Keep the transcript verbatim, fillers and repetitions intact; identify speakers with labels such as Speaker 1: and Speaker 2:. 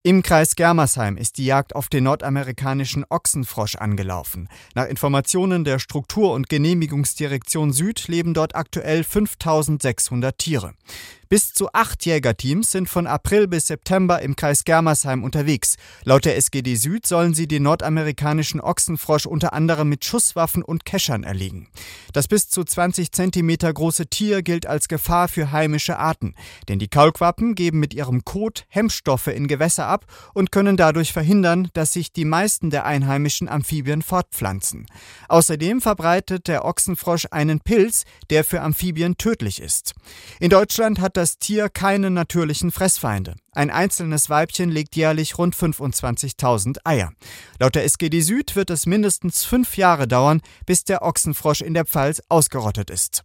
Speaker 1: Im Kreis Germersheim ist die Jagd auf den nordamerikanischen Ochsenfrosch angelaufen. Nach Informationen der Struktur- und Genehmigungsdirektion Süd leben dort aktuell fünftausendsechshundert Tiere. Bis zu acht Jägerteams sind von April bis September im Kreis Germersheim unterwegs. Laut der S G D Süd sollen sie den nordamerikanischen Ochsenfrosch unter anderem mit Schusswaffen und Keschern erlegen. Das bis zu zwanzig Zentimeter große Tier gilt als Gefahr für heimische Arten. Denn die Kaulquappen geben mit ihrem Kot Hemmstoffe in Gewässer ab und können dadurch verhindern, dass sich die meisten der einheimischen Amphibien fortpflanzen. Außerdem verbreitet der Ochsenfrosch einen Pilz, der für Amphibien tödlich ist. In Deutschland hat das Tier keine natürlichen Fressfeinde. Ein einzelnes Weibchen legt jährlich rund fünfundzwanzigtausend Eier. Laut der S G D Süd wird es mindestens fünf Jahre dauern, bis der Ochsenfrosch in der Pfalz ausgerottet ist.